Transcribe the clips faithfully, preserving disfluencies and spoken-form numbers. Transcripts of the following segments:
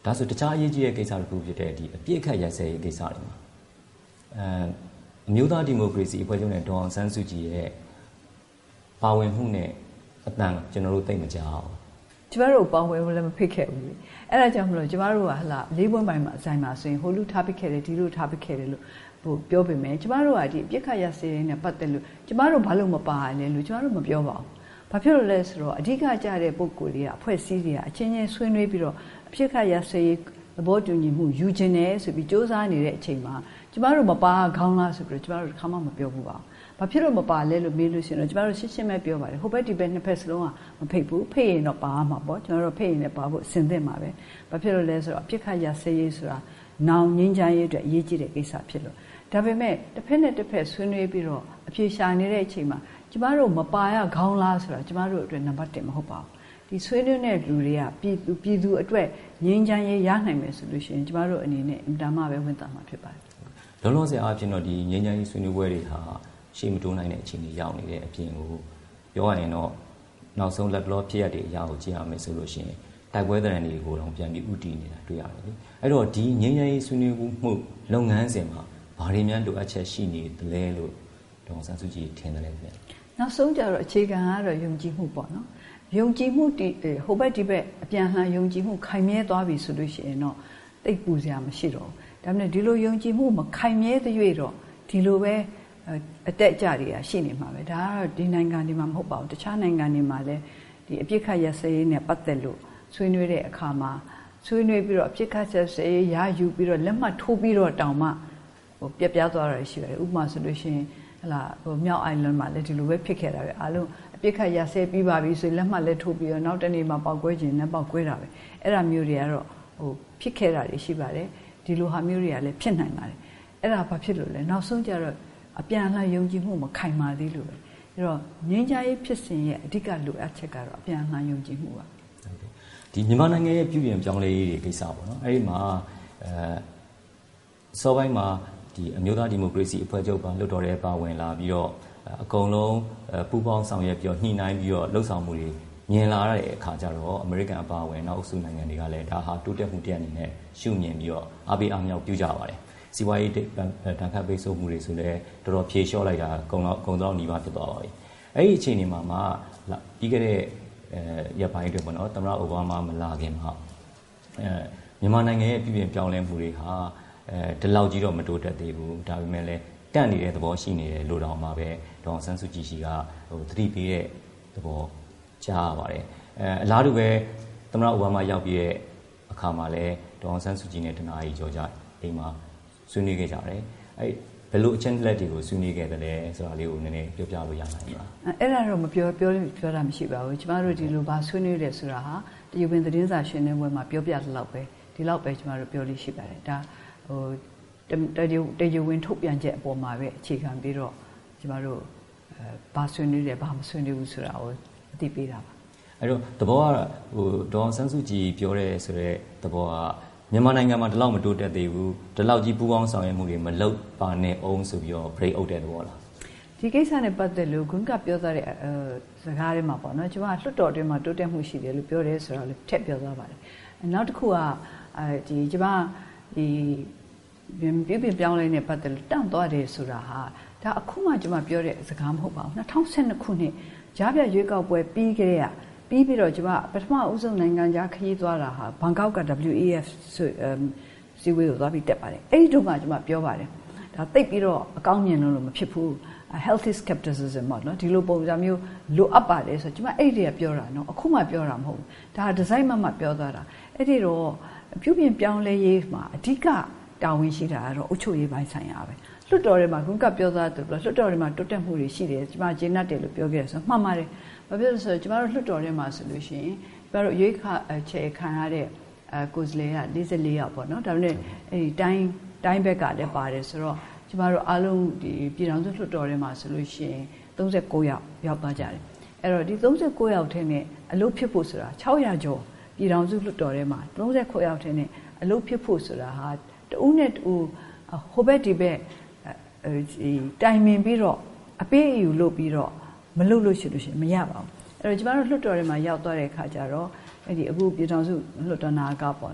ဒါဆိုတခြားအရေးကြီးတဲ့ကိစ္စတစ်ခုဖြစ်တဲ့ဒီအပြစ်ခတ်ရစဲရေးကိစ္စတွေမှာအဲအမျိုးသားဒီမိုကရေစီအဖွဲ့ချုပ်နဲ့ဒေါ်အောင်ဆန်းစုကြည်ရဲ့ပါဝင်မှုနဲ့အတန်ကျွန်တော်တို့သိမကြအောင်ကျမတို့ပါဝင်လို့လည်းမဖြစ်ခဲ့ဘူးအဲ့ဒါကြောင့်မလို့ကျမတို့ကဟလာလေးပွင့်ပိုင်းမှာအဆိုင်မှာဆိုရင်ဟိုလူထားပစ်ခဲ့တယ်ဒီလူထားပစ်ခဲ့တယ်လို့ဟိုပြောပေမဲ့ကျမတို့ကဒီအပြစ်ခတ်ရစဲရေးနဲ့ပတ်သက်လို့ကျမတို့ဘာလို့မပါလဲလို့ကျမတို့မပြောပါဘူးဘာဖြစ်လို့လဲဆိုတော့အဓိကကြတဲ့ပုံကိုယ်လေးကအဖွဲ့အစည်းတွေကအချင်းချင်းဆွေးနွေးပြီးတော့အဖြစ်ခတ်ရဆွေးသဘောတူညီမှုယူခြင်းနဲ့ဆိုပြီးစ조사နေတဲ့အချိန်မှာကျမတို့မပါခေါင်းလားဆိုပြီးတော့ကျမတို့တစ်ခါမှမပြောဘူးပါဘာဖြစ်လို့မပါလဲလို့မေးလို့ရှိရင်တော့ကျမတို့ရှင်းရှင်းပဲပြောပါတယ်ဟိုဘက်ဒီဘက်နှစ်ဖက်စလုံးကမဖိတ်ဘူးဖိတ်ရင်တော့ပါမှာပေါ့ကျမတို့ဖိတ်ရင်လည်းပါဖို့အဆင်သင့်ပါပဲဘာဖြစ်လို့လဲဆိုတော့အဖြစ်ခတ်ရဆွေးဆိုတာနောင်ငင်းချမ်းရေးအတွက်အရေးကြီးတဲ့ကိစ္စဖြစ်လို့ဒါပေမဲ့တစ်ဖက်နဲ့တစ်ဖက်ဆွေးနွေးပြီးတော့အပြေရှာနေတဲ့အချိန်မှာကျမတို့မပါရခေါင်းလားဆိုတာကျမတို့အတွက်နံပါတ်တစ်မဟုတ်ပါဘူးဒီဆွေးနွေးတဲ့လူတွေကပြည်သူပြည်သူအတွက်ငြိမ်းချမ်းရေးရနိုင်မယ်ဆိုလို့ရှိရင်ကျမတို့အနေနဲ့အင်တာမပဲဝင်တာမှာဖြစ်ပါတယ်လောလောဆယ်အားဖြင့်တော့ဒီငြိမ်းချမ်းရေးဆွေးနွေးပွဲတွေဟာရှေ့မတိုးနိုင်တဲ့အခြေအနေရောက်နေတဲ့အပြင်ကိုပြောရရင်တော့နောက်ဆုံးလက်ဘလော့ဖြစ်ရတဲ့အရာကိုကြည့်ရမယ်ဆိုလို့ရှိရင်တိုက်ပွဲသဏ္ဍာန်တွေကိုတော့ပြန်ပြီးဥတည်နေတာတွေ့ရတယ်လေအဲ့တော့ဒီငြိမ်းချမ်းရေးဆွေးနွေးမှုလုပ်ငန်းစဉ်မှာဘာတွေများလိုအပ်ချက်ရှိနေသလဲလို့ဒေါ်အောင်ဆန်းစုကြည်ထင်တယ်လေဗျနောက်ဆုံးကြတော့အခြေခံကတော့ယုံကြည်မှုပေါ့နော်ယုံကြည်မှုဒီဟိုဘက်ဒီဘက်အပြန်လှန်ယုံကြည်မှုခိုင်မြဲသွားပြီဆိုလို့ရှိရင်တော့တိတ်ပူစရာမရှိတော့ဘူးဒါပေမဲ့ဒီလိုယုံကြည်မှုမခိုင်မြဲတဲ့၍တော့ဒီလိုပဲအတက်အကျတွေကရှိနေမှာပဲဒါကတော့ဒီနိုင်ငံတွေမှာမဟုတ်ပါဘူးတခြားနိုင်ငံတွေမှာလည်းဒီအပြစ်ခတ်ရစရေးနဲ့ပတ်သက်လို့ဆွေးနွေးတဲ့အခါမှာဆွေးနွေးပြီးတော့အပြစ်ခတ်ရစရေးရယူပြီးတော့လက်မှတ်ထိုးပြီးတော့တောင်းမှဟိုပြက်ပြားသွားတာရှိပါတယ်ဥပမာဆိုလို့ရှိရင်ဟလာဟိုမြောက်အိုင်လန်မှာလည်းဒီလိုပဲဖြစ်ခဲ့တာပဲအားလုံးအပြစ်ခတ်ရစဲပြီးပါပြီဆိုလက်မှတ်လက်ထိုးပြီးတော့နောက်တနေ့မှာပောက်ကွဲခြင်းနဲ့ပောက်ကွဲတာပဲအဲ့ဒါမျိုးတွေကတော့ဟိုဖြစ်ခဲ့တာတွေရှိပါတယ်ဒီလိုဟာမျိုးတွေကလည်းဖြစ်နိုင်ပါတယ်အဲ့ဒါဘာဖြစ်လို့လဲနောက်ဆုံးကျတော့အပြန်အလှန်ယုံကြည်မှုမခိုင်မာသေးလို့ပဲအဲ့တော့ငြိမ်းချမ်းရေးဖြစ်စဉ်ရဲ့အဓိကလိုအပ်ချက်ကတော့အပြန်အလှန်ယုံကြည်မှုပါဒီမြန်မာနိုင်ငံရဲ့ပြည်ပြင်ပြောင်းလဲရေးတွေကိစ္စပေါ့နော်အဲ့ဒီမှာအဲစောပိုင်းမှာဒီအမျိုးသားဒီမိုကရေစီအဖွဲ့ချုပ်ပါလွှတ်တော်ရဲ့ပါဝင်လာပြီးတော့အကုန်လုံးပူးပေါင်းဆောင်ရွက်ပြီးတော့ညှိနှိုင်းပြီးတော့လှုပ်ဆောင်မှုတွေမြင်လာရတဲ့အခါကျတော့အမေရိကန်အပါအဝင်နောက်အုပ်စုနိုင်ငံတွေကလည်းဒါဟာတိုးတက်မှုတစ်အနေနဲ့ရှုမြင်ပြီးတော့အားပေးအားမြောက်ပြုကြပါတယ်စီးပွားရေးတန်ခတ်ပိတ်ဆို့မှုတွေဆိုလည်းတော်တော်ဖြေလျှော့လိုက်တာအကုန်လုံးအကုန်လုံးနှီးပါဖြစ်သွားပါပြီအဲ့ဒီအခြေအနေမှာမှပြီးခဲ့တဲ့အဲရပ်ပိုင်းတွေပေါ့နော်သမ္မတအိုဘားမားမလာခင်မှာအဲမြန်မာနိုင်ငံရဲ့ပြည်ပြင်ပြောင်းလဲမှုတွေဟာအဲဒီလောက်ကြီးတော့မတိုးတက်သေးဘူးဒါပေမဲ့လည်းတန့်နေတဲ့သဘောရှိနေတယ်လို့တောင်မှပဲဒေါ်အောင်ဆန်းစုကြည်ရှိကဟိုသတိပေးတဲ့သဘောကြားရပါတယ်အဲအလားတူပဲသမ္မတအိုဘားမားရောက်ပြီးတဲ့အခါမှာလည်းဒေါ်အောင်ဆန်းစုကြည်နဲ့တနာရီကျော်ကြအိမ်မှာဆွေးနွေးခဲ့ကြတယ်အဲဘယ်လိုအချင်းလက်တွေကိုဆွေးနွေးခဲ့တယ်လဲဆိုတာလေးကိုနည်းနည်းပြောပြလို့ရနိုင်မလားအဲ့ဒါတော့မပြောပြောပြောတာမရှိပါဘူးကျမတို့ဒီလိုပါဆွေးနွေးတယ်ဆိုတာဟာတရုတ်ပင်သတင်းစာရှင်းလင်းပွဲမှာပြောပြသလောက်ပဲဒီလောက်ပဲကျမတို့ပြောလို့ရှိပါတယ်ဒါဟိုတရုတ်တရုတ်ဝင်ထုတ်ပြန်ချက်အပေါ်မှာပဲအခြေခံပြီးတော့ကျမတို့အဲဘာဆွေးနွေးတယ်ဘာမဆွေးနွေးဘူးဆိုတာကိုအသိပေးတာပါအဲ့တော့သဘောကဟိုဒေါ်အောင်ဆန်းစုကြည်ပြောတဲ့ဆိုတဲ့သဘောကမြန်မာနိုင်ငံမှာဒီလောက်မတိုးတက်သေးဘူးဒီလောက်ကြီးပူးပေါင်းဆောင်ရွက်မှုတွေမလုပ်ပါနဲ့အောင်ဆိုပြီးတော့ break out တဲ့သဘောလားဒီကိစ္စနဲ့ပတ်သက်လို့ခုနကပြောသွားတဲ့စကားတွေမှာပေါ့နော်ကျွန်မလွှတ်တော်တွင်မှာတိုးတက်မှုရှိတယ်လို့ပြောတယ်ဆိုတော့လည်းထည့်ပြောသွားပါတယ်နောက်တစ်ခုကအဲဒီကျွန်မဒီပြည်ပြည်ပြောင်းလဲနေပတ်သက်လို့တန့်သွားတယ်ဆိုတာဟာဒါအခုမှကျွန်မပြောတဲ့စကားမဟုတ်ပါဘူး၂၀၁၂ခုနှစ်ကြားပြရွေးကောက်ပွဲပြီးကြတဲ့ပြီးပြီးတော့ကျွန်မပထမအဦးဆုံးနိုင်ငံခြားခရီးသွားတာဟာဘန်ကောက်က W E F ဆိုစီဝေးကိုသွားပြီးတက်ပါတယ်အဲ့ဒီတုန်းကကျွန်မပြောပါတယ်ဒါသိပ်ပြီးတော့အကောင်းမြင်လို့မဖြစ်ဘူး healthy skepticism ပေါ့နော်ဒီလိုပုံစံမျိုးလိုအပ်ပါတယ်ဆိုကျွန်မအဲ့ဒီကပြောတာနော်အခုမှပြောတာမဟုတ်ဘူးဒါဒီဇိုင်းမှမှပြောသွားတာအဲ့ဒီတော့ပြုပြင်ပြောင်းလဲရေးမှာအဓိကတာဝန်ရှိတာကတော့အုပ်ချုပ်ရေးပိုင်းဆိုင်ရာပဲလွှတ်တော်ထဲမှာခုကပြောသားတယ်လွှတ်တော်ထဲမှာတိုးတက်မှုတွေရှိတယ်ကျွန်မဂျင်းနတ်တယ်လို့ပြောခဲ့တယ်ဆိုမှန်ပါတယ်ဘာဖြစ်လို့ဆိုတော့ကျွန်တော်တို့လွှတ်တော်ထဲမှာဆိုလို့ရှိရင်ကျွန်တော်တို့ရွေးခါချေခံရတဲ့အဲကိုယ်စားလှယ်က၄၄ယောက်ပေါ့နော်ဒါပေမဲ့အဲဒီတိုင်းတိုင်းဘက်ကလည်းပါတယ်ဆိုတော့ကျွန်တော်တို့အားလုံးဒီပြည်ထောင်စုလွှတ်တော်ထဲမှာဆိုလို့ရှိရင်၃၉ယောက်ရောက်သွားကြတယ်အဲ့တော့ဒီ၃၉ယောက်ထဲနဲ့အလုပ်ဖြစ်ဖို့ဆိုတာ၆ရာကျော်ပြည်ထောင်စုလွှတ်တော်ထဲမှာ၃၉ယောက်ထဲနဲ့အလုပ်ဖြစ်ဖို့ဆိုတာဟာတဦးနဲ့တဦးဟိုဘက်ဒီဘက်ဒီတိုင်ပင်ပြီးတော့အပေးအယူလုပ်ပြီးတော့မလုပ်လို့ရှိလို့ရှိရင်မရပါဘူးအဲ့တော့ကျမတို့လွှတ်တော်ထဲမှာရောက်သွားတဲ့အခါကျတော့အဲ့ဒီအခုပြည်ထောင်စုလွှတ်တော်နာကပေါ့နော်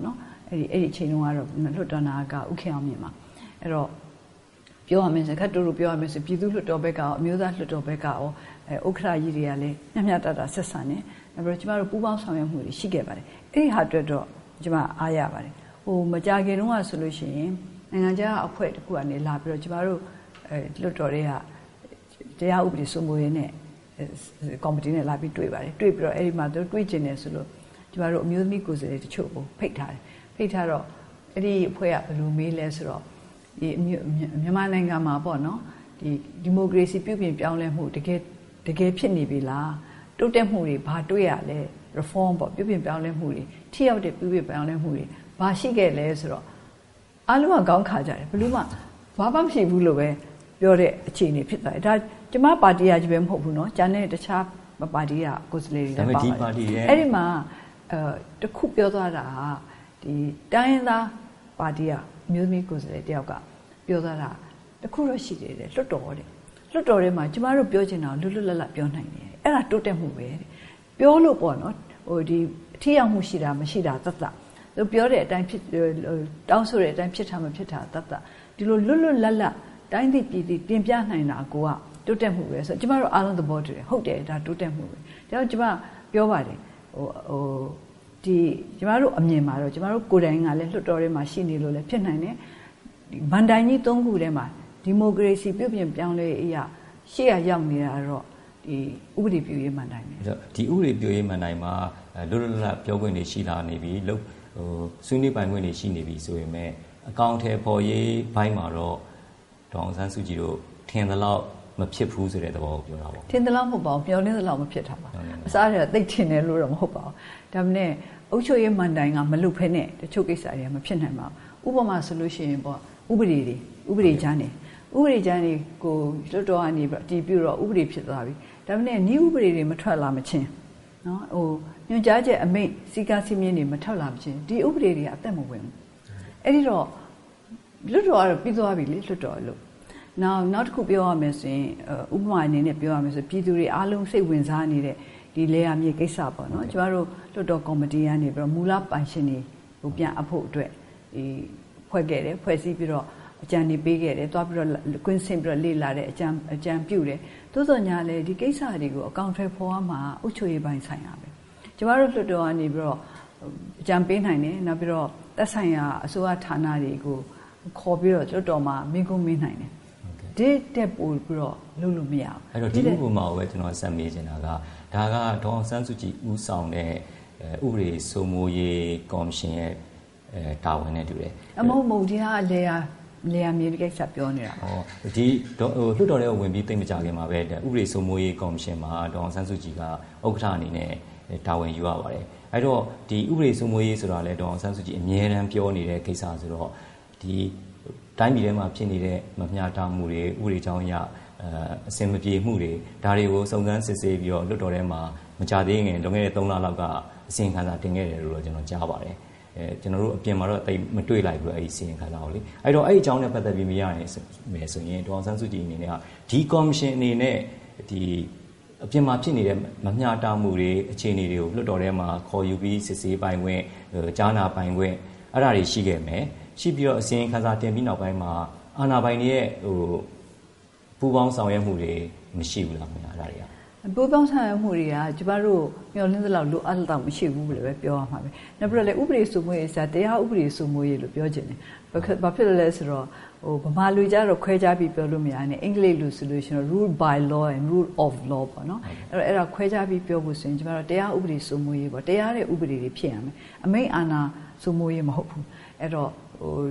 အဲ့ဒီအဲ့ဒီအချိန်တုန်းကတော့လွှတ်တော်နာကဥခေအောင်မြင်မှာအဲ့တော့ပြောရမယ်ဆိုခက်တူတူပြောရမယ်ဆိုပြည်သူ့လွှတ်တော်ဘက်ကရောအမျိုးသားလွှတ်တော်ဘက်ကရောအဲဥက္ခရာကြီးတွေကလည်းမျှမျှတတဆက်ဆံနေနောက်ပြီးတော့ကျမတို့ပူးပေါင်းဆောင်ရွက်မှုတွေရှိခဲ့ပါတယ်အဲ့ဒီဟာအတွက်တော့ကျမအားရပါတယ်ဟိုမကြခင်တုန်းကဆိုလို့ရှိရင်နိုင်ငံခြားအဖွဲ့တစ်ခုကနေလာပြီးတော့ကျမတို့အဲလွှတ်တော်တွေကတရားဥပဒေစိုးမိုးရေးနဲ့ကော်မတီနဲ့လာပြီးတွေ့ပါတယ်တွေ့ပြီးတော့အဲ့ဒီမှာသူတွေ့ကျင်တယ်ဆိုလို့ကျမတို့အမျိုးသမီးကိုယ်စားလှယ်တချို့ကိုဖိတ်ထားတယ်ဖိတ်ထားတော့အဲ့ဒီအဖွဲ့ကဘယ်လိုမေးလဲဆိုတော့ဒီမြန်မာနိုင်ငံမှာပေါ့နော်ဒီဒီမိုကရေစီပြုပြင်ပြောင်းလဲမှုတကယ်တကယ်ဖြစ်နေပြီလားတိုးတက်မှုတွေဘာတွေ့ရလဲ reform ပေါ့ပြုပြင်ပြောင်းလဲမှုတွေထိရောက်တဲ့ပြုပြင်ပြောင်းလဲမှုတွေဘာရှိခဲ့လဲဆိုတော့အားလုံးကကောင်းခါကြတယ်ဘယ်လို့မှဘာမှမရှိဘူးလို့ပဲပြောတဲ့အခြေအနေဖြစ်သွားတယ်ဒါကျမပါတီကကြီးပဲမဟုတ်ဘူးเนาะကျန်တဲ့တခြားပါတီကကိုယ်စားလှယ်တွေလည်းပါပါတယ်အဲ့ဒီမှာအဲတခုပြောသွားတာဟာဒီတိုင်းရင်းသားပါတီကမျိုးသမီးကိုယ်စားလှယ်တယောက်ကပြောသွားတာတခုတော့ရှိသေးတယ်လွတ်တော်တဲ့လွတ်တော်ထဲမှာကျမတို့ပြောချင်တာလွတ်လွတ်လပ်လပ်ပြောနိုင်တယ်အဲ့ဒါတိုးတက်မှုပဲပြောလို့ပေါ့နော်ဟိုဒီအထီးရောက်မှုရှိတာမရှိတာသတ်သတ်သူပြောတဲ့အတိုင်းဖြစ်တောင်းဆိုတဲ့အတိုင်းဖြစ်တာမဖြစ်တာသတ်သတ်ဒီလိုလွတ်လွတ်လပ်လပ်တိုင်းပြည်ပြည်တင်ပြနိုင်တာကိုကတိုးတက်မှုပဲဆိုကျမတို့အားလုံးသဘောတူတယ်ဟုတ်တယ်ဒါတိုးတက်မှုပဲဒါကြောင့်ကျမပြောပါတယ်ဟိုဟိုဒီကျမတို့အမြင်မှာတော့ကျမတို့ကိုယ်တိုင်ကလည်းလွတ်တော်ထဲမှာရှိနေလို့လည်းဖြစ်နိုင်တယ်ဗန်တိုင်ကြီးသုံးခုထဲမှာဒီမိုကရေစီပြုပြင်ပြောင်းလဲအရာရှေ့ရရောက်နေတာတော့ဒီဥပဒေပြုရေးမှန်တိုင်းပဲဒီဥပဒေပြုရေးမှန်တိုင်းမှာလွတ်လွတ်လပ်လပ်ပြောခွင့်တွေရှိလာနေပြီလို့ဟိုဆွေးနွေးပိုင်ခွင့်တွေရှိနေပြီဆိုရင်မဲ့အကောင့်ထဲပေါ်ရေးဘိုင်းမှာတော့ဒေါအောင်ဆန်းစုကြည်တို့ထင်သလောက်မဖြစ်ဘူးဆိုတဲ့သဘောကိုပြောတာပေါ့ထင်သလောက်မဟုတ်ပါဘူးပြောနေသလောက်မဖြစ်တာပါအစားရသိထင်တယ်လို့တော့မဟုတ်ပါဘူးဒါပေမဲ့အုပ်ချုပ်ရေးမှန်တိုင်းကမလုပ်ဖဲနဲ့တချို့ကိစ္စတွေကမဖြစ်နိုင်ပါဘူးဥပမာဆိုလို့ရှိရင်ပေါ့ဥပဒေတွေဥပဒေချမ်းတွေဥပဒေချမ်းတွေကိုလွတ်တော်ကနေပြီးတည်ပြီးတော့ဥပဒေဖြစ်သွားပြီဒါပေမဲ့ဤဥပဒေတွေမထွက်လာမချင်းနော်ဟိုညွှန်ကြားချက်အမိန့်စီကံစီမင်းတွေမထွက်လာမချင်းဒီဥပဒေတွေကအသက်မဝင်ဘူးအဲ့ဒီတော့လွတ်တော်ကတော့ပြီးသွားပြီလေလွတ်တော်လို့နောက်နောက်တစ်ခုပြောရမယ်ဆိုရင်ဥပမာအနေနဲ့ပြောရမယ်ဆိုပြည်သူတွေအားလုံးစိတ်ဝင်စားနေတဲ့ဒီလေယာမြေကိစ္စပေါ့နော်ကျမတို့လွတ်တော်ကော်မတီကနေပြီးတော့မူလပိုင်ရှင်တွေကိုပြန်အဖို့အတွက်ဒီဖွဲ့ခဲ့တယ်ဖွဲ့စည်းပြီးတော့အကြံနေပေးခဲ့တယ်တွားပြီးတော့ကွင်းဆင်းပြီးတော့လေ့လာတဲ့အကြံအကြံပြုတယ်သို့သောညာလေဒီကိစ္စတွေကိုအကောင့်ထဲပေါ်ရမှာအုပ်ချုပ်ရေးပိုင်းဆိုင်ရာပဲကျမတို့လွှတ်တော်ကနေပြီးတော့အကြံပေးနိုင်တယ်နောက်ပြီးတော့သက်ဆိုင်ရာအစိုးရဌာနတွေကိုခေါ်ပြီးတော့လွှတ်တော်မှာမင်းကုန်းမင်းနိုင်တယ်ဒီတက်ပို့ပြီးတော့လုပ်လို့မရဘူးအဲ့တော့ဒီဥပမာကိုပဲကျွန်တော်ဆက်မေးချင်တာကဒါကဒေါအောင်ဆန်းစုကြည်ဦးဆောင်တဲ့ဥပဒေစိုးမိုးရေးကော်မရှင်ရဲ့အဲတာဝန်နဲ့တူတယ်အမဟုတ်မဟုတ်ဒီဟာလေယာလေယာမြေကိစ္စပြောနေတာဟောဒီဟိုလွှတ်တော်ထဲဝင်ပြီးသိမကြခင်မှာပဲဥပဒေစိုးမိုးရေးကော်မရှင်မှာဒေါအောင်ဆန်းစုကြည်ကဥက္ကဋ္ဌအနေနဲ့တာဝန်ယူရပါတယ်အဲ့တော့ဒီဥပဒေစိုးမိုးရေးဆိုတာလဲဒေါအောင်ဆန်းစုကြည်အမြဲတမ်းပြောနေတဲ့ကိစ္စဆိုတော့ဒီတိုင်းပြည်ထဲမှာဖြစ်နေတဲ့မမျှတမှုတွေဥပဒေကြောင်းအရအစင်မပြေမှုတွေဒါတွေကိုစုံစမ်းစစ်ဆေးပြီးတော့လွှတ်တော်ထဲမှာမကြသေးခင်လွန်ခဲ့တဲ့သုံးလလောက်ကအစီရင်ခံစာတင်ခဲ့တယ်လို့တော့ကျွန်တော်ကြားပါတယ်အဲကျွန်တော်တို့အပြင်မှာတော့တိတ်မတွေ့လိုက်ဘူးအဲ့ဒီစီရင်ခံစာကိုလေအဲ့တော့အဲ့ဒီအကြောင်းနဲ့ပတ်သက်ပြီးမရရင်မယ်ဆိုရင်ဒေါအောင်ဆန်းစုကြည်အနေနဲ့ကဒီကော်မရှင်အနေနဲ့ဒီအပြင်မှာဖြစ်နေတဲ့မမျှတမှုတွေအခြေအနေတွေကိုလွှတ်တော်ထဲမှာခေါ်ယူပြီးစစ်ဆေးပိုင်ခွင့်ကြားနာပိုင်ခွင့်အဲ့ဒါတွေရှိခဲ့မယ်ရှိပြီးတော့အစီရင်ခံစာတင်ပြီးနောက်ပိုင်းမှာအာဏာပိုင်တွေရဲ့ဟိုပူးပေါင်းဆောင်ရွက်မှုတွေမရှိဘူးလားခင်ဗျာအဲ့ဒါတွေကပူးပေါင်းဆောင်ရွက်မှုတွေကကျမတို့မျှော်လင့်သလောက်လိုအပ်တော့မရှိဘူးလို့ပဲပြောရမှာပဲနောက်ပြီးတော့လေဥပဒေစိုးမိုးရေးဆိုတာတရားဥပဒေစိုးမိုးရေးလို့ပြောချင်တယ်ဘာဖြစ်လဲလဲဆိုတော့ဟိုဗမာလူကြတော့ခွဲခြားပြီးပြောလို့မရနဲ့အင်္ဂလိပ်လိုဆိုလို့ရှိရင် rule by law and rule of law ပေါ့နော်အဲ့တော့အဲ့ဒါခွဲခြားပြီးပြောဖို့ဆိုရင်ကျမတို့တရားဥပဒေစိုးမိုးရေးပေါ့တရားတဲ့ဥပဒေတွေဖြစ်ရမယ်အမိန့်အာဏာစိုးမိုးရေးမဟုတ်ဘူးအဲ့တော့ဟို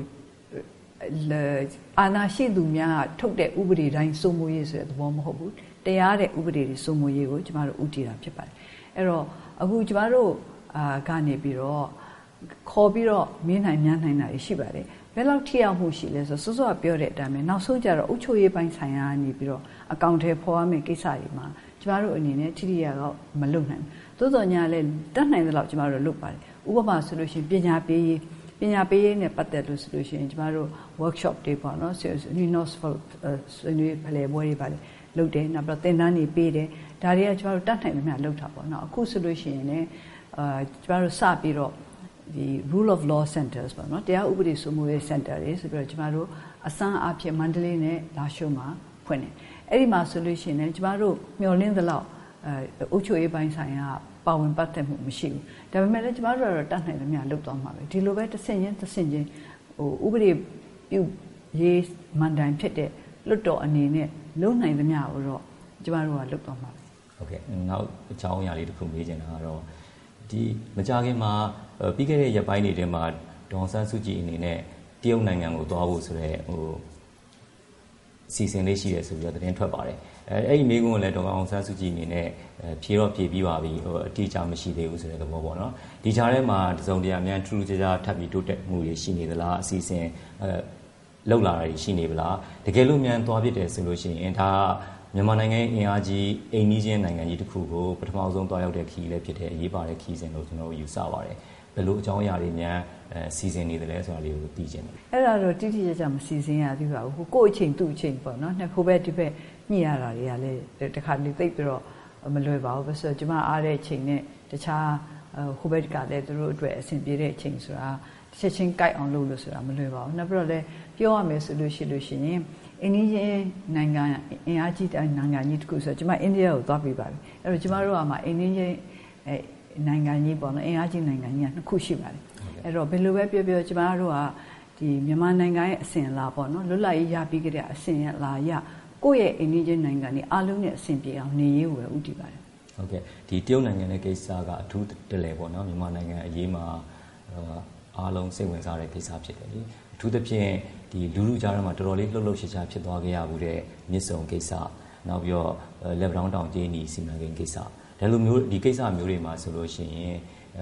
အာဏာရှိသူများထုတ်တဲ့ဥပဒေတိုင်းစိုးမိုးရေးဆိုတဲ့သဘောမဟုတ်ဘူးတရားတဲ့ဥပဒေတွေစိုးမိုးရေးကိုကျမတို့ဥတည်တာဖြစ်ပါတယ်အဲ့တော့အခုကျမတို့အာကနေပြီးတော့ခေါ်ပြီးတော့မင်းနိုင်များနိုင်တာရှိပါတယ်ဘယ်လောက်ထိရောက်မှုရှိလဲဆိုစောစောပြောတဲ့အတိုင်းပဲနောက်ဆုံးကျတော့အုပ်ချုပ်ရေးပိုင်းဆိုင်ရာနေပြီးတော့အကောင့်ထဲပေါ်ရမယ့်ကိစ္စတွေမှာကျမတို့အနေနဲ့ထိထိရောက်ရောက်မလုပ်နိုင်ဘူးသို့တော်ညာလဲတတ်နိုင်သလောက်ကျမတို့လုပ်ပါတယ်ဥပမာဆိုလို့ရှိရင်ပညာပေးရေးပညာပေးရေးနဲ့ပတ်သက်လို့ဆိုလို့ရှိရင်ကျမတို့ workshop တွေပေါ့နော်ဆွေးနွေးဆွေးနွေးဖလှယ်ပွဲတွေပါတယ်လုပ်တယ်နောက်ပြီးသင်တန်းတွေပေးတယ်ဒါတွေကကျမတို့တတ်နိုင်သမျှလုပ်တာပေါ့နော်အခုဆိုလို့ရှိရင်လည်းအာကျမတို့စပြီးတော့ဒီ rule of law centers ပေါ့နော်တရားဥပဒေစိုးမိုးရေး center တွေဆိုပြီးတော့ကျမတို့အစမ်းအဖြစ်မန္တလေးနဲ့လာရှိုးမှာဖွင့်တယ်အဲ့ဒီမှာဆိုလို့ရှိရင်ကျမတို့မျှော်လင့်သလောက်အုပ်ချုပ်ရေးပိုင်းဆိုင်ရာပါဝင်ပတ်သက်မှုမရှိဘူးဒါပေမဲ့လည်းကျမတို့ကတော့တတ်နိုင်သမျှလုပ်သွားမှာပဲဒီလိုပဲတစ်ဆင့်ချင်းတစ်ဆင့်ချင်းဟိုဥပဒေပြုရေးမန်တိုင်ဖြစ်တဲ့လွတ်တော်အနေနဲ့လုံနိုင်သမျှကိုတော့ကျမတို့ကလုပ်သွားမှာပဲဟုတ်ကဲ့နောက်အကြောင်းအရာလေးတစ်ခုမေးချင်တာကတော့ဒီမကြခင်မှာပြီးခဲ့တဲ့ရက်ပိုင်းတွေထဲမှာဒေါ်ဆန်းစုကြည်အနေနဲ့တရုတ်နိုင်ငံကိုသွားဖို့ဆိုတဲ့ဟိုစီစဉ်လေးရှိတယ်ဆိုပြီးတော့သတင်းထွက်ပါတယ်အဲအဲ့ဒီမိကုန်းကိုလည်းဒေါ်အောင်ဆန်းစုကြည်အနေနဲ့ဖြေတော့ဖြေပြီးပါပြီဟိုအတိအကျမရှိသေးဘူးဆိုတဲ့သဘောပေါ့နော်ဒီကြားထဲမှာတစုံတရာအများထူးထူးခြားခြားထပ်ပြီးတိုးတက်မှုတွေရှိနေသလားအစီအစဉ်အဲလောက်လာတာရှိနေပလားတကယ်လို့မြန်သွားဖြစ်တယ်ဆိုလို့ရှိရင်ဒါမြန်မာနိုင်ငံအင်အားကြီးအိမ်နီးချင်းနိုင်ငံကြီးတစ်ခုကိုပထမဆုံးသွားရောက်တဲ့ခီးလည်းဖြစ်တဲ့အရေးပါတဲ့ခီးစဉ်လို့ကျွန်တော်ယူဆပါတယ်ဘယ်လိုအကြောင်းအရာတွေများအဲစီစဉ်နေတယ်လဲဆိုတာလေးကိုသိချင်တယ်အဲ့ဒါတော့တိတိကျကျမစီစဉ်ရသေးပါဘူးကိုယ့်အချိန်သူ့အချိန်ပေါ့နော်နှစ်ခုပဲဒီဘက်ညှိရတာတွေကလည်းတခါလေသိပ်ပြီးတော့မလွယ်ပါဘူးဆိုတော့ကျွန်မအားတဲ့အချိန်နဲ့တခြားဟိုဘက်ကလည်းသူတို့အတွက်အဆင်ပြေတဲ့အချိန်ဆိုတာချက်ချင်းကြိုက်အောင်လုပ်လို့ဆိုတာမလွယ်ပါဘူးနောက်ပြီးတော့လည်းပြောရမယ်ဆိုလို့ရှိလို့ရှိရင်အိန္ဒိယနိုင်ငံအင်အားကြီးတဲ့နိုင်ငံကြီးတစ်ခုဆိုတော့ကျွန်မအိန္ဒိယကိုသွားပြီးပါပြီအဲ့တော့ကျွန်မတို့ကမှအိန္ဒိယနိုင်ငံကြီးပေါ့နော်အင်အားကြီးနိုင်ငံကြီးကနှစ်ခုရှိပါတယ်အဲ့တော့ဘယ်လိုပဲပြောပြောကျွန်မတို့ကဒီမြန်မာနိုင်ငံရဲ့အစဉ်အလာပေါ့နော်လွတ်လပ်ရေးရပြီးကြတဲ့အစဉ်အလာရကိုယ့်ရဲ့အိန္ဒိယနိုင်ငံကြီးအားလုံးနဲ့အစဉ်ပြေအောင်နေရေးကိုပဲဥတည်ပါတယ်ဟုတ်ကဲ့ဒီတရုတ်နိုင်ငံရဲ့ကိစ္စကအထူးတလဲပေါ့နော်မြန်မာနိုင်ငံအရေးမှာအားလုံးစိတ်ဝင်စားတဲ့ကိစ္စဖြစ်တယ်လေအထူးသဖြင့်ဒီလူလူကြားထဲမှာတော်တော်လေးလှုပ်လှုပ်ရှားရှားဖြစ်သွားခဲ့ရဘူးတဲ့မြစ်ဆုံကိစ္စနောက်ပြီးတော့လက်ဗရောင်းတောင်ကျင်းဒီစီမံကိန်းကိစ္စဒါလိုမျိုးဒီကိစ္စမျိုးတွေမှာဆိုလို့ရှိရင်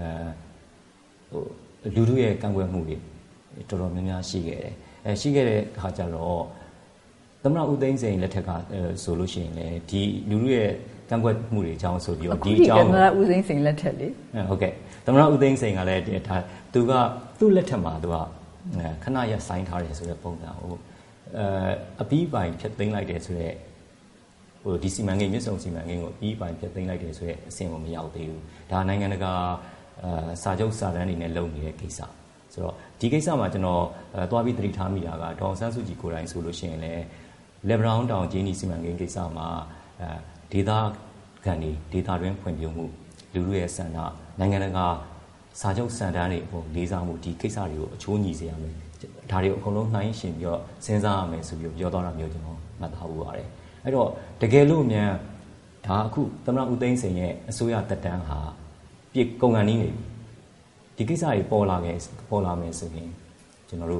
အဲဟိုလူလူရဲ့ကန့်ကွက်မှုတွေတော်တော်များများရှိခဲ့တယ်အဲရှိခဲ့တဲ့အခါကျတော့သမ္မတဦးသိန်းစိန်လက်ထက်ကဆိုလို့ရှိရင်လေဒီလူလူရဲ့ကန့်ကွက်မှုတွေအကြောင်းဆိုပြီးတော့ဒီအကြောင်းသမ္မတဦးသိန်းစိန်လက်ထက်လေဟုတ်ကဲ့သမ္မတဦးသိန်းစိန်ကလည်းဒါသူကသူ့လက်ထက်မှာသူကခဏရဆိုင်ထားတယ်ဆိုတဲ့ပုံစံကိုအဲအပီးပိုင်ဖြတ်သိမ်းလိုက်တယ်ဆိုတဲ့ဟိုဒီစီမံကိန်းမြစ်ဆုံစီမံကိန်းကိုအပီးပိုင်ဖြတ်သိမ်းလိုက်တယ်ဆိုတဲ့အဆင့်ကိုမရောက်သေးဘူးဒါနိုင်ငံတကာအဲစာချုပ်စာတမ်းတွေနဲ့လုပ်နေတဲ့ကိစ္စဆိုတော့ဒီကိစ္စမှာကျွန်တော်အဲသွားပြီးသတိထားမိတာကဒေါ်ဆန်းစုကြည်ကိုယ်တိုင်ဆိုလို့ရှိရင်လည်းလက်ဗရောင်းတောင်ကျင်းဒီစီမံကိန်းကိစ္စမှာအဲဒေသခံတွေဒေသတွင်းဖွံ့ဖြိုးမှုလူလူရဲ့ဆန္ဒနိုင်ငံတကာစာချုပ်စံတမ်းတွေဟိုလေးစားမှုဒီကိစ္စတွေကိုအချိုးညီစေရမယ်ဒါတွေကိုအကုန်လုံးနှိုင်းယှဉ်ပြီးတော့စဉ်းစားရမယ်ဆိုပြီးပြောသွားတာမျိုးကျွန်တော်မှတ်သားဖို့ပါတယ်အဲ့တော့တကယ်လို့မြန်ဒါအခုသမ္မတဦးသိန်းစိန်ရဲ့အစိုးရတက်တန်းဟာပြည့်ကုန်ကန်နေပြီဒီကိစ္စတွေပေါ်လာခဲ့ပေါ်လာမယ်ဆိုရင်ကျွန်တော်တို့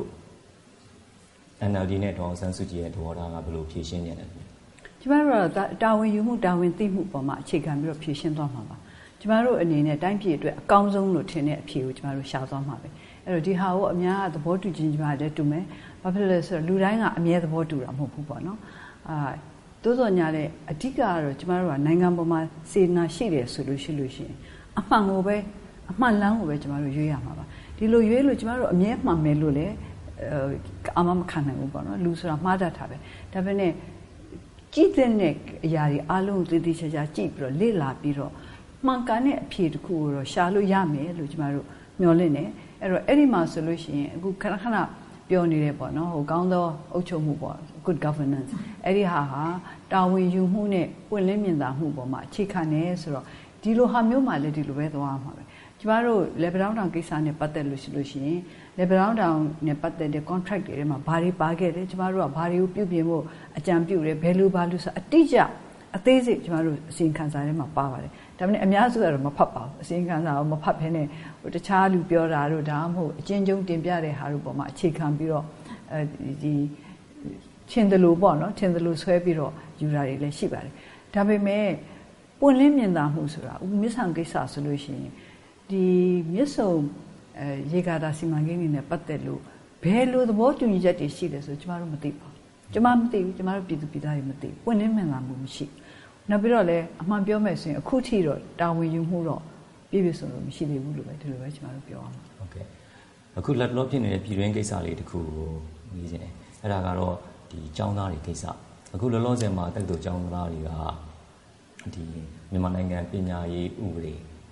N L D နဲ့ဒေါ်အောင်ဆန်းစုကြည်ရဲ့သဘောထားကဘယ်လိုဖြေရှင်းနေလဲကျမတို့ကတာဝန်ယူမှုတာဝန်သိမှုပေါ်မှာအခြေခံပြီးတော့ဖြေရှင်းသွားမှာပါကျမတို့အနေနဲ့တိုင်းပြည်အတွက်အကောင်းဆုံးလို့ထင်တဲ့အဖြေကိုကျမတို့ရှာသွားမှာပဲအဲ့တော့ဒီဟာကိုအများသဘောတူခြင်းကျမလည်းတူမယ်ဘာဖြစ်လဲဆိုတော့လူတိုင်းကအမြဲသဘောတူတာမဟုတ်ဘူးပေါ့နော်အာတိုးစော်ညာလည်းအဓိကကတော့ကျမတို့ကနိုင်ငံပေါ်မှာစေနာရှိတယ်ဆိုလို့ရှိလို့ရှိရင်အမှန်ကိုပဲအမှန်လမ်းကိုပဲကျမတို့ရွေးရမှာပါဒီလိုရွေးလို့ကျမတို့အမြဲမှန်မယ်လို့လည်းအမှမခံနိုင်ဘူးပေါ့နော်လူဆိုတာမှားတတ်တာပဲဒါပေမဲ့ကြည့်တဲ့အရာတွေအားလုံးသိသိချာချာကြည့်ပြီးတော့လေ့လာပြီးတော့မှန်ကန်တဲ့အဖြေတစ်ခုကိုတော့ရှာလို့ရမယ်လို့ကျမတို့မျှော်လင့်နေအဲ့တော့အဲ့ဒီမှာဆိုလို့ရှိရင်အခုခဏခဏပြောနေတယ်ပေါ့နော်ဟိုကောင်းသောအုပ်ချုပ်မှုပေါ့ good governance အဲ့ဒီဟာဟာတာဝန်ယူမှုနဲ့ပွင့်လင်းမြင်သာမှုပေါ်မှာအခြေခံနေဆိုတော့ဒီလိုဟာမျိုးမှလည်းဒီလိုပဲသွားမှာပဲကျမတို့ level down တောင်ကိစ္စနဲ့ပတ်သက်လို့ရှိလို့ရှိရင် level down တောင်နဲ့ပတ်သက်တဲ့ contract တွေထဲမှာဘာတွေပါခဲ့လဲကျမတို့ကဘာတွေကိုပြုပြင်ဖို့အကြံပြုတယ်ဘယ်လိုဘာလို့ဆိုအတိအကျအသေးစိတ်ကျမတို့အစီရင်ခံစာထဲမှာပါပါတယ်ဒါပေမဲ့အများစုကတော့မဖတ်ပါဘူးအစီရင်ခံစာကိုမဖတ်ဘဲနဲ့ဟိုတခြားလူပြောတာတို့ဒါမှမဟုတ်အချင်းချင်းတင်ပြတဲ့ဟာတို့ပေါ်မှာအခြေခံပြီးတော့အဲဒီချင်းတယ်လို့ပေါ့နော်ချင်းတယ်လို့ဆွဲပြီးတော့ယူတာတွေလည်းရှိပါတယ်ဒါပေမဲ့ပွင့်လင်းမြင်သာမှုဆိုတာဥမြစ်ဆောင်ကိစ္စဆိုလို့ရှိရင်ဒီမြစ်ဆုံအဲရေကာတာစီမံကိန်းတွေနဲ့ပတ်သက်လို့ဘယ်လိုသဘောတူညီချက်တွေရှိလဲဆိုကျမတို့မသိပါဘူးကျမမသိဘူးကျမတို့ပြည်သူပြည်သားတွေမသိဘူးပွင့်လင်းမြင်သာမှုမရှိဘူးနောက်ပြီးတော့လည်းအမှန်ပြောမယ်ဆိုရင်အခုထိတော့တာဝန်ယူမှုတော့ပြည့်ပြည့်စုံစုံမရှိသေးဘူးလို့ပဲဒီလိုပဲကျမတို့ပြောအောင်ဟုတ်ကဲ့အခုလက်လောဖြစ်နေတဲ့ပြည်တွင်းကိစ္စလေးတခုကိုမြင်နေတယ်အဲ့ဒါကတော့ဒီចောင်းသားတွေကိစ္စအခုလောလောဆယ်မှာတက်တူចောင်းသားတွေကဒီမြန်မာနိုင်ငံပညာရေးဥပဒေ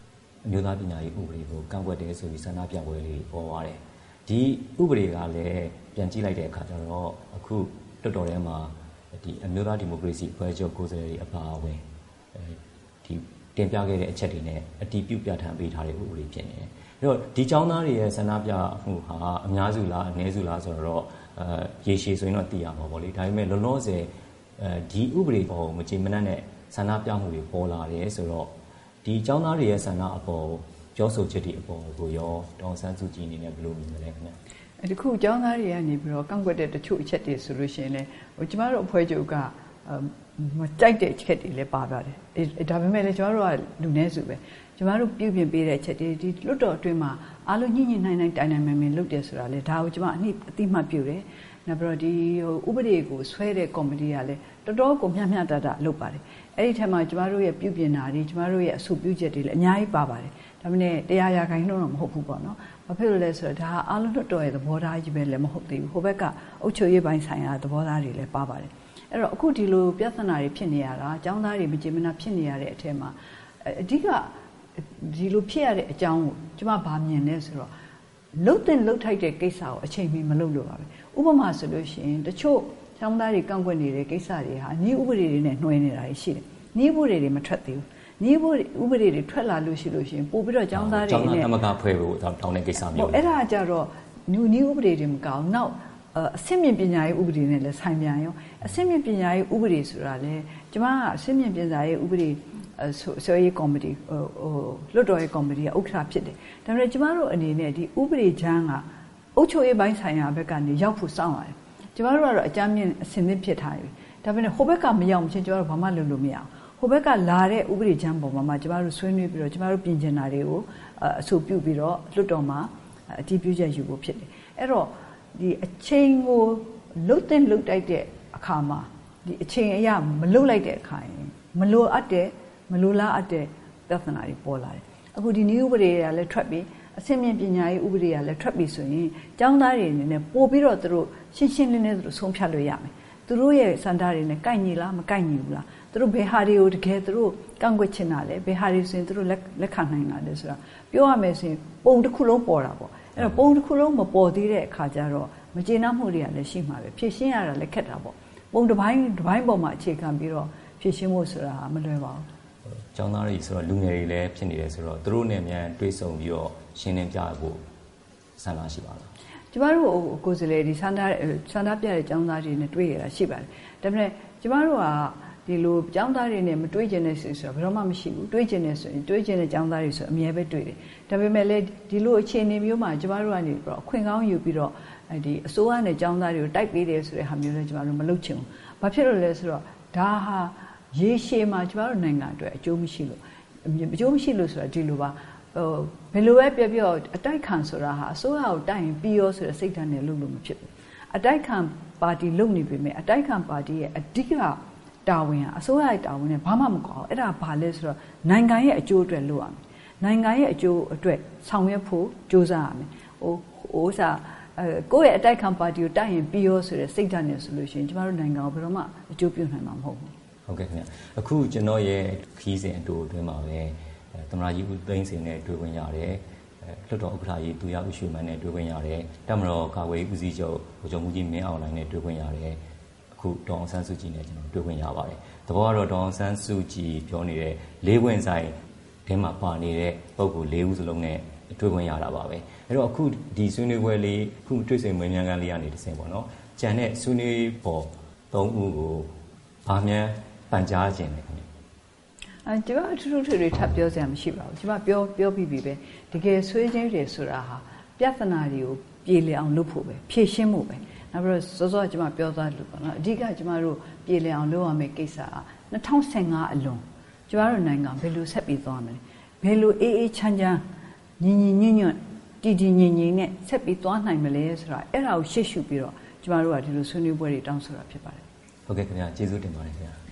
အမျိုးသားပညာရေးဥပဒေကိုကန့်ကွက်တယ်ဆိုပြီးဆန္ဒပြပွဲလေးပေါ်သွားတယ်ဒီဥပဒေကလည်းပြန်ကြည့်လိုက်တဲ့အခါကျတော့အခုတော်တော်ထဲမှာဒီအမျိုးသားဒီမိုကရေစီအဖွဲ့ချုပ်ကိုယ်စားလှယ်တွေအပါအဝင်အဲဒီတင်ပြခဲ့တဲ့အချက်တွေနဲ့အတီးပြုတ်ပြဋ္ဌာန်းပေးထားတဲ့ဥပဒေဖြစ်နေတယ်အဲ့တော့ဒီចောင်းသားတွေရဲ့ဆန္ဒပြမှုဟာအများစုလားအနည်းစုလားဆိုတော့အဲရေရှည်ဆိုရင်တော့သိရမှာပေါ့လေဒါပေမဲ့လုံးလုံးဆယ်အဲဒီဥပဒေပေါ်မကြည်မနှက်နဲ့ဆန္ဒပြမှုတွေပေါ်လာတယ်ဆိုတော့ဒီចောင်းသားတွေရဲ့ဆန္ဒအပေါ်ပြောဆိုချက်တွေအပေါ်ကိုရောဒေါ်ဆန်းစုကြည်အနေနဲ့ဘယ်လိုမြင်လဲခင်ဗျ။ဒီခုចောင်းသားတွေကနေပြီးတော့ကန့်ကွက်တဲ့တချို့အချက်တွေဆိုလို့ရှိရင်လည်းဟိုကျမတို့အဖွဲ့ချုပ်ကမကြိုက်တဲ့အချက်တွေလည်းပါပါတယ်။ဒါပေမဲ့လည်းကျမတို့ကလူနည်းစုပဲ။ကျမတို့ပြုပြင်ပေးတဲ့အချက်တွေဒီလွတ်တော်အတွင်းမှာအားလုံးညှိညှိနှိုင်းနှိုင်းတိုင်တိုင်ပင်ပင်လုပ်တယ်ဆိုတာလေဒါကိုကျမအနည်းအတိမှတ်ပြုတယ်။နောက်ပြီးတော့ဒီဟိုဥပဒေကိုဆွဲတဲ့ကော်မတီကလည်းတော်တော်ကိုမျှမျှတတလုပ်ပါတယ်။အဲ့ဒီထက်မှကျမတို့ရဲ့ပြုပြင်တာတွေကျမတို့ရဲ့အဆိုပြုချက်တွေလည်းအများကြီးပါပါတယ်။ဒါပေမဲ့တရားရာခိုင်နှုန်းတော့မဟုတ်ဘူးပေါ့နော်။ဘာဖြစ်လို့လဲဆိုတော့ဒါဟာအားလုံးလွတ်တော်ရဲ့သဘောထားကြီးပဲလည်းမဟုတ်သေးဘူး။ဟိုဘက်ကအုပ်ချုပ်ရေးပိုင်းဆိုင်ရာသဘောထားတွေလည်းပါပါတယ်။အဲ့တော့အခုဒီလိုပြဿနာတွေဖြစ်နေရတာအကြောင်းသားတွေမကြေမနပ်ဖြစ်နေရတဲ့အထက်မှာအဓိကဒီလိုဖြစ်ရတဲ့အကြောင်းကိုကျမဗာမြင်လဲဆိုတော့လှုပ်တဲ့လှုပ်ထိုက်တဲ့ကိစ္စကိုအချိန်မီမလုပ်လို့ပါပဲဥပမာဆိုလို့ရှိရင်တချို့ကျောင်းသားတွေကန့်ကွက်နေတဲ့ကိစ္စတွေဟာဤဥပဒေတွေနဲ့နှွှဲနေတာရှိတယ်ဤဥပဒေတွေမထွက်သေးဘူးဤဥပဒေတွေထွက်လာလို့ရှိလို့ရှိရင်ပို့ပြီးတော့ကျောင်းသားတွေနဲ့ကျောင်းသားသမဂ္ဂဖွဲ့ဖို့တောင်းတဲ့ကိစ္စမျိုးအဲ့ဒါကြတော့ဤဤဥပဒေတွေမကောင်းနောက်အဆင့်မြင့်ပညာရေးဥပဒေနဲ့လည်းဆိုင်ပြန်ရောအဆင့်မြင့်ပညာရေးဥပဒေဆိုတာလည်းကျမကအဆင့်မြင့်ပညာရေးဥပဒေဆိုရေးကော်မတီဟိုလွတ်တော်ရေးကော်မတီကဥက္ကဋ္ဌဖြစ်တယ်ဒါပေမဲ့ကျမတို့အနေနဲ့ဒီဥပဒေချမ်းကအုပ်ချုပ်ရေးပိုင်းဆိုင်ရာဘက်ကနေရောက်ဖို့စောင့်ရတယ်ကျမတို့ကတော့အကြမ်းမြင့်အဆင့်သင့်ဖြစ်ထားပြီဒါပေမဲ့ဟိုဘက်ကမရောက်မချင်းကျမတို့ဘာမှလုပ်လို့မရအောင်ဟိုဘက်ကလာတဲ့ဥပဒေချမ်းပေါ်မှာကျမတို့ဆွေးနွေးပြီးတော့ကျမတို့ပြင်ကျင်တာတွေကိုအဆိုပြုပြီးတော့လွတ်တော်မှာအတည်ပြုချက်ယူဖို့ဖြစ်တယ်အဲ့တော့ဒီအချိန်ကိုလှုပ်တဲ့လှုပ်တိုက်တဲ့အခါမှာဒီအချိန်အရမလှုပ်လိုက်တဲ့အခါရင်မလိုအပ်တဲ့မလိုလားအပ်တဲ့ပြဿနာတွေပေါ်လာတယ်အခုဒီနည်းဥပဒေတွေကလည်းထွက်ပြီးအဆင့်မြင့်ပညာရေးဥပဒေကလည်းထွက်ပြီးဆိုရင်ကျောင်းသားတွေအနေနဲ့ပို့ပြီးတော့သူတို့ရှင်းရှင်းလင်းလင်းသူတို့ဆုံးဖြတ်လို့ရမယ်သူတို့ရဲ့စံတာတွေနဲ့ကိုက်ညီလားမကိုက်ညီဘူးလားသူတို့ဘယ်ဟာတွေကိုတကယ်သူတို့ကန့်ကွက်ချင်တာလဲဘယ်ဟာတွေဆိုရင်သူတို့လက်လက်ခံနိုင်တာလဲဆိုတာပြောရမယ်ဆိုရင်ပုံတစ်ခုလုံးပေါ်တာပေါ့အဲ့တော့ပုံတစ်ခုလုံးမပေါ်သေးတဲ့အခါကျတော့မကျေနပ်မှုတွေကလည်းရှိမှာပဲဖြည့်ရှင်းရတာလည်းခက်တာပေါ့ပုံတစ်ပိုင်းတစ်ပိုင်းပေါ်မှာအခြေခံပြီးတော့ဖြည့်ရှင်းဖို့ဆိုတာမလွယ်ပါဘူးကျောင်းသားတွေဆိုတော့လူငယ်တွေလည်းဖြစ်နေတယ်ဆိုတော့သူတို့နဲ့မြန်တွေးဆုံပြီးတော့ရှင်းလင်းပြဖို့ဆန္ဒရှိပါလားကျမတို့ကိုယ်စားလှယ်ဒီဆန္ဒဆန္ဒပြတဲ့ကျောင်းသားတွေနဲ့တွေ့ရတာရှိပါတယ်ဒါပေမဲ့ကျမတို့ကဒီလိုကျောင်းသားတွေနဲ့မတွေ့ကျင်တဲ့ဆိုတော့ဘယ်တော့မှမရှိဘူးတွေ့ကျင်တဲ့ဆိုရင်တွေ့ကျင်တဲ့ကျောင်းသားတွေဆိုအမြဲပဲတွေ့တယ်ဒါပေမဲ့လည်းဒီလိုအခြေအနေမျိုးမှာကျမတို့ကနေပြီးတော့အခွင့်ကောင်းယူပြီးတော့ဒီအစိုးရနဲ့ကျောင်းသားတွေကိုတိုက်ပေးတယ်ဆိုတဲ့ဟာမျိုးလည်းကျမတို့မလုပ်ချင်ဘူးဘာဖြစ်လို့လဲဆိုတော့ဒါဟာရေရှည်မှာကျမတို့နိုင်ငံအတွက်အကျိုးမရှိလို့အကျိုးမရှိလို့ဆိုတာဒီလိုပါဟိုဘယ်လိုပဲပြောပြောအတိုက်ခံဆိုတာဟာအစိုးရကိုတိုက်ရင်ပြီးရောဆိုတဲ့စိတ်ဓာတ်နဲ့လုပ်လို့မဖြစ်ဘူးအတိုက်ခံပါတီလုပ်နေပြီမဲ့အတိုက်ခံပါတီရဲ့အဓိကတာဝန်ဟာအစိုးရရဲ့တာဝန်နဲ့ဘာမှမကွာဘူးအဲ့ဒါဘာလဲဆိုတော့နိုင်ငံရဲ့အကျိုးအတွက်လုပ်ရမယ်နိုင်ငံရဲ့အကျိုးအတွက်ဆောင်ရွက်ဖို့ကြိုးစားရမယ်ဟိုဟိုစားအဲကိုယ့်ရဲ့အတိုက်ခံပါတီကိုတိုက်ရင်ပြီးရောဆိုတဲ့စိတ်ဓာတ်နဲ့ဆိုလို့ရှိရင်ကျမတို့နိုင်ငံကိုဘယ်တော့မှအကျိုးပြုနိုင်မှာမဟုတ်ဘူးဟုတ်ကဲ့ခင်ဗျအခုကျွန်တော်ရဲ့ခီးစဉ်အတူအတွင်းမှာပဲသမ္မတကြီးဦးသိန်းစိန်နဲ့တွေ့ခွင့်ရတယ်လွှတ်တော်ဥက္ကဋ္ဌကြီးသူရဦးရွှေမန်းနဲ့တွေ့ခွင့်ရတယ်တပ်မတော်ကာကွယ်ရေးဦးစီးချုပ်ဗိုလ်ချုပ်မှူးကြီးမင်းအောင်လှိုင်နဲ့တွေ့ခွင့်ရတယ်အခုဒေါ်အောင်ဆန်းစုကြည်နဲ့ကျွန်တော်တွေ့ခွင့်ရပါတယ်သဘောကတော့ဒေါ်အောင်ဆန်းစုကြည်ပြောနေတဲ့လေးဝင်ဆိုင်ထဲမှာပါနေတဲ့ပုံကိုလေးဦးစလုံးနဲ့တွေ့ခွင့်ရတာပါပဲအဲ့တော့အခုဒီဆွေးနွေးပွဲလေးခုတွေ့ဆုံမင်းများကလေးကနေတစ်ဆင့်ပေါ့နော်ကြံတဲ့ဆွေးနွေးပေါ်သုံးဦးကိုဘာမှပန်ကြားခြင်းလဲခင်ဗျအဲကျမအထူးထူးတွေထပ်ပြောစရာမရှိပါဘူးကျမပြောပြောပြီးပြီပဲတကယ်ဆွေးချင်းတွေဆိုတာဟာပြဿနာတွေကိုပြေလည်အောင်လုပ်ဖို့ပဲဖြည့်ရှင်းဖို့ပဲနောက်ပြီးတော့စောစောကျမပြောသွားလို့ပေါ့နော်အဓိကကျမတို့ပြေလည်အောင်လုပ်ရမယ့်ကိစ္စက၂၀၁၅အလွန်ကျမတို့နိုင်ငံဘယ်လိုဆက်ပြီးသွားမလဲဘယ်လိုအေးအေးချမ်းချမ်းညီညီညွတ်ညွတ်တည်တည်ငြိမ်ငြိမ်နဲ့ဆက်ပြီးသွားနိုင်မလဲဆိုတာအဲ့ဒါကိုရှေ့ရှုပြီးတော့ကျမတို့ကဒီလိုဆွေးနွေးပွဲတွေတောင်းဆိုတာဖြစ်ပါတယ်ဟုတ်ကဲ့ခင်ဗျာကျေးဇူးတင်ပါတယ်ခင်ဗျာ